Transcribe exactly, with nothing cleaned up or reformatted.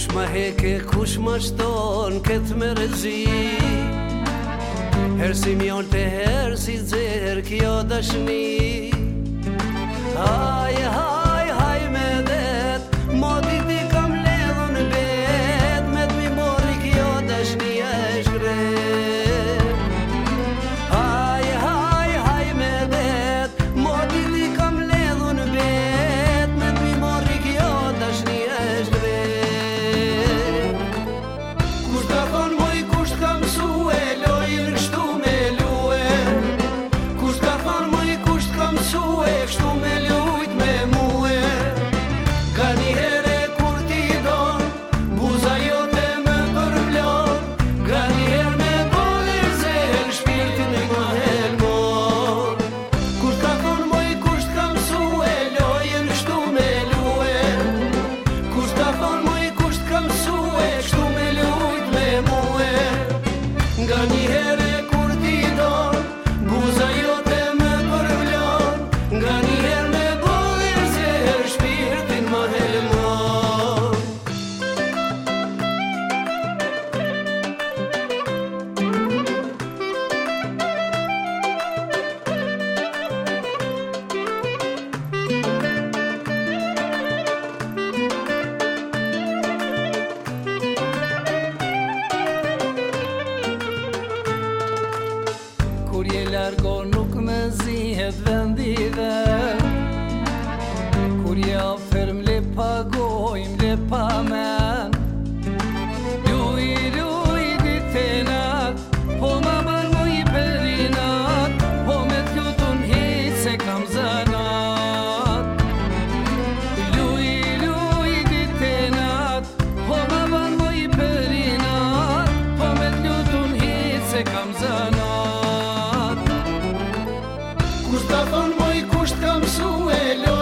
Kush ma heke, kush ma shton këtë me rëzi Herë si mjon të herë si zerë kjo dashni Haj, haj, haj me det Modi ti kam ledhën në bet Me t'mi mori kjo dashni e shkret Haj, haj, haj me det Modi ti kam ledhën në bet Me t'mi mori kjo dashni e shkret Kusht ka thon moj, kusht ka mësue Lojën kështu me lue Kusht ka thon moj, kusht ka mësue Kështu me lujt me mue Ka një here kur ti don Buza jote me përblon Ka një her me bolir zel Shpirtin e ma helmon Kusht ka thon moj, kusht ka mësue Lojën kështu me lue Kusht ka thon moj, kusht ka mësue Kështu me lujt me mue Nga një here kur ti don Buza jote me përblon Nga një her me bolir zel Shpirtin ma helmon Kur je largo nuk me zihet vendive Kur je afer m'le pagoj, m'le pa men Luj, luj ditenat Po ma ban mu i perinat Po me t'lutun hiq se kam zanat Luj, luj ditenat Po ma ban mu i perinat Po me t'lutun hiq se kam zanat Kusht ka thon moj, kusht ka mësue